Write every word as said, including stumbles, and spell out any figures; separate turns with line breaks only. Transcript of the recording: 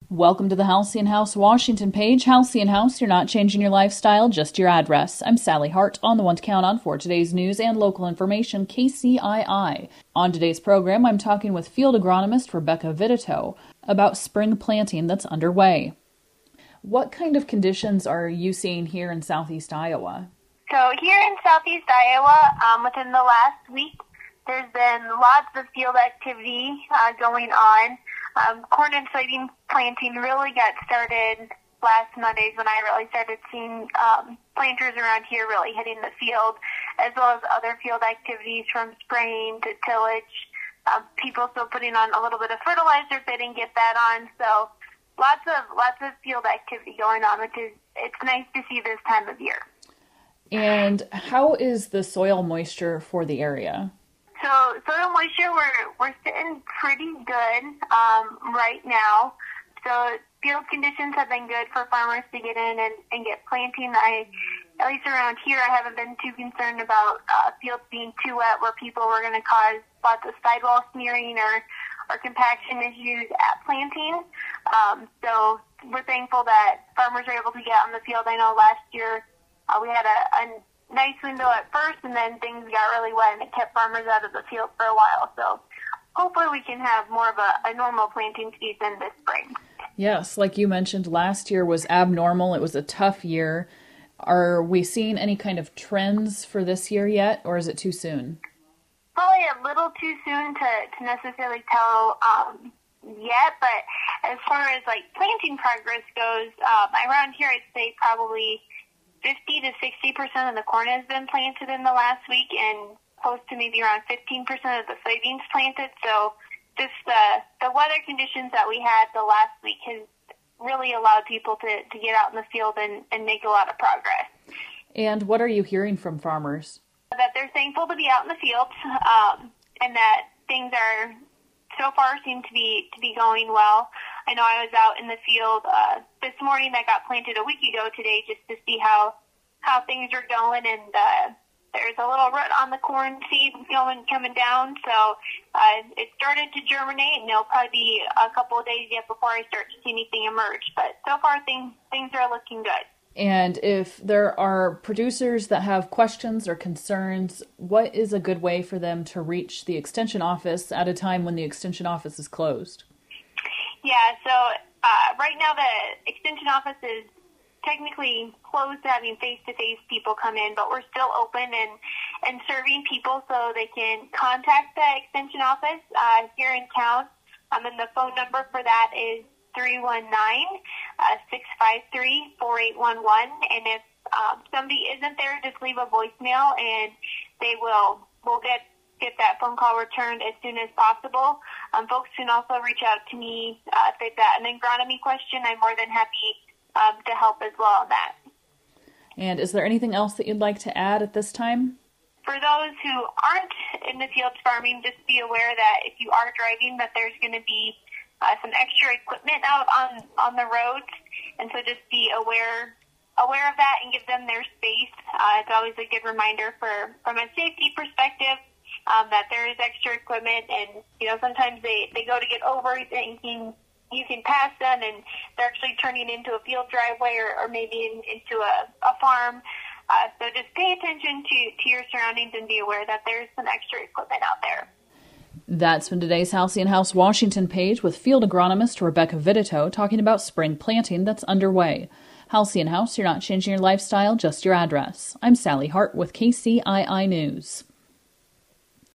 Welcome to the Halcyon House Washington page. Halcyon House, you're not changing your lifestyle, just your address. I'm Sally Hart, on the one to count on for today's news and local information, K C I I. On today's program, I'm talking with field agronomist Rebecca Vitito about spring planting that's underway. What kind of conditions are you seeing here in southeast Iowa?
So here in southeast Iowa, um, within the last week, there's been lots of field activity uh, going on. Um, corn and soybean planting really got started last Monday when I really started seeing um, planters around here really hitting the field, as well as other field activities from spraying to tillage. Um, people still putting on a little bit of fertilizer if they didn't get that on. So lots of lots of field activity going on, which is it's nice to see this time of year.
And how is the soil moisture for the area?
So soil moisture, we're we're sitting pretty good um, right now. So field conditions have been good for farmers to get in and, and get planting. I, at least around here, I haven't been too concerned about uh, fields being too wet where people were going to cause lots of sidewall smearing or, or compaction issues at planting. Um, so we're thankful that farmers are able to get out in the field. I know last year uh, we had a, a nice window at first, and then things got really wet, and it kept farmers out of the field for a while. So hopefully we can have more of a, a normal planting season this spring.
Yes, like you mentioned, last year was abnormal. It was a tough year. Are we seeing any kind of trends for this year yet, or is it too soon?
Probably a little too soon to, to necessarily tell um, yet, but as far as like planting progress goes, um, around here I'd say probably fifty to sixty percent of the corn has been planted in the last week, and close to maybe around fifteen percent of the soybeans planted. So just the, the weather conditions that we had the last week has really allowed people to, to get out in the field and, and make a lot of progress.
And what are you hearing from farmers?
That they're thankful to be out in the fields, um, and that things are so far seem to be to be going well. I know I was out in the field uh, this morning that got planted a week ago today just to see how how things are going, and uh, there's a little root on the corn seed going coming down, so uh, it started to germinate, and it'll probably be a couple of days yet before I start to see anything emerge. But so far things things are looking good.
And if there are producers that have questions or concerns, what is a good way for them to reach the Extension office at a time when the Extension office is closed?
Yeah, so uh, right now the Extension office is technically closed to having face-to-face people come in, but we're still open and, and serving people so they can contact the Extension office uh, here in town. Um, and the phone number for that is three one nine, six five three, four eight one one. And if um, somebody isn't there, just leave a voicemail, and they will will get get that phone call returned as soon as possible. Um, folks can also reach out to me uh, if they've got an agronomy question. I'm more than happy um, to help as well on that.
And is there anything else that you'd like to add at this time?
For those who aren't in the fields farming, just be aware that if you are driving, that there's going to be uh, some extra equipment out on, on the roads, and so just be aware aware of that and give them their space. Uh, it's always a good reminder for from a safety perspective um, that there is extra equipment, and you know sometimes they, they go to get over thinking you can pass them, and they're actually turning into a field driveway or, or maybe in, into a, a farm. Uh, so just pay attention to, to your surroundings and be aware that there's some extra equipment out there.
That's been today's Halcyon House Washington page with field agronomist Rebecca Vitito talking about spring planting that's underway. Halcyon House, you're not changing your lifestyle, just your address. I'm Sally Hart with K C I I News.